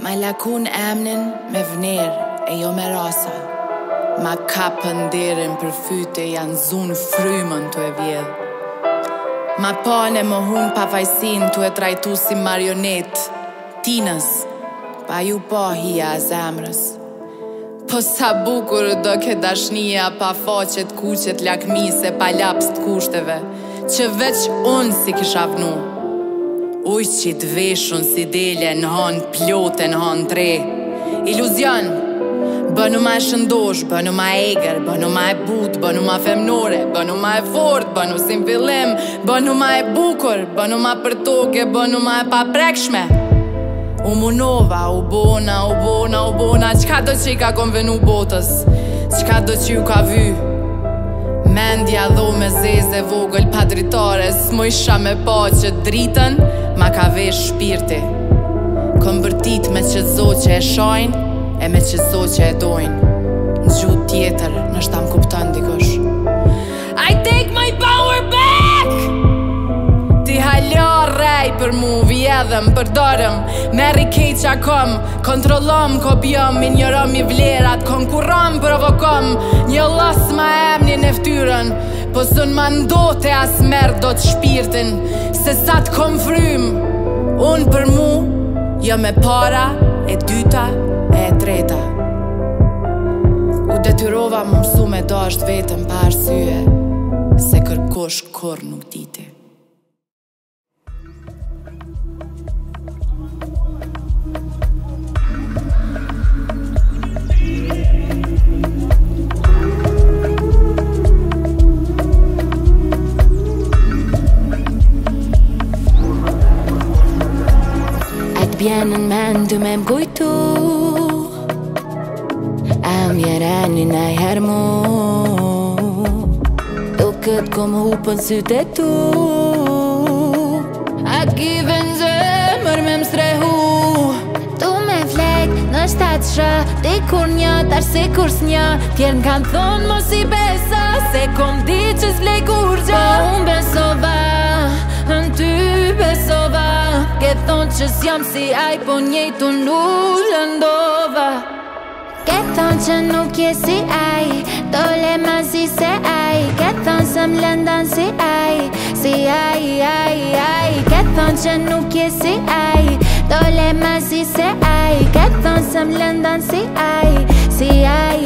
Ma lakun emnin me vner e jo me rasa. Ma kapën derin për fyte janë zun frymën të e vjedh. Ma pane më hun pa fajsin të e trajtu si marionet. Tinës, pa ju po hija e zemrës. Po sa bukur do ke dashnia pa faqet, kuqet, lakmise, pa laps të kushteve, që veç unë si kisha vnu. Ujqit veshun si dele në hanë plote në hanë tre. Iluzion, bënu ma e shëndosh, bënu ma e eger, bënu ma e but, bënu ma femnore, bënu ma e fort, bënu si m'fillim, bënu ma e bukur, bënu ma për toke, bënu ma e paprekshme. U munova, u bona, qka do që i ka konvenu botës, qka do që ju ka vy. Mendja dho me zeze vogël pa dritare, s'mo isha me pa që dritën ma ka vesh shpirti. Kom bërtit me qëzo që e shojnë e me qëzo që e dojnë. Në gjuhë tjetër nështë ta m'kupton dikush. I take my power back! Ti halja rej për mu, vjedhem, përdorëm, merri keqa kom, kontrolom, kopjom, minjërom i vlerat, konkurom, provokom, një los ma emnin e ftyrën, po sun ma ndote as merë do të shpirtin, se sa të kom frym, unë për mu, jo me para, e dyta, e treta. U detyrova më mësu me dasht vetëm pa arsye, se kërkosh kur nuk diti. Bjenën mendu me m'kujtu, a mjereni na i her mu, do këtë kom hupën syte tu. A kiven zemër me m'strehu, tu me flejt në shtatë shë, ti kur një tash si kur s'një, tjerën kanë thonë mos i besa, se kom di që s'vlej kur gjë. Po unë besova, në ty besova, ke thonë që s'jam si aj, po njejtu nuk lëndova. Ke thonë që nuk je si aj, dole ma si se aj, ke thonë se m'lëndan si aj, si aj. Ke thonë që nuk je si aj, dole ma si se aj, ke thonë se m'lëndan si aj, si aj.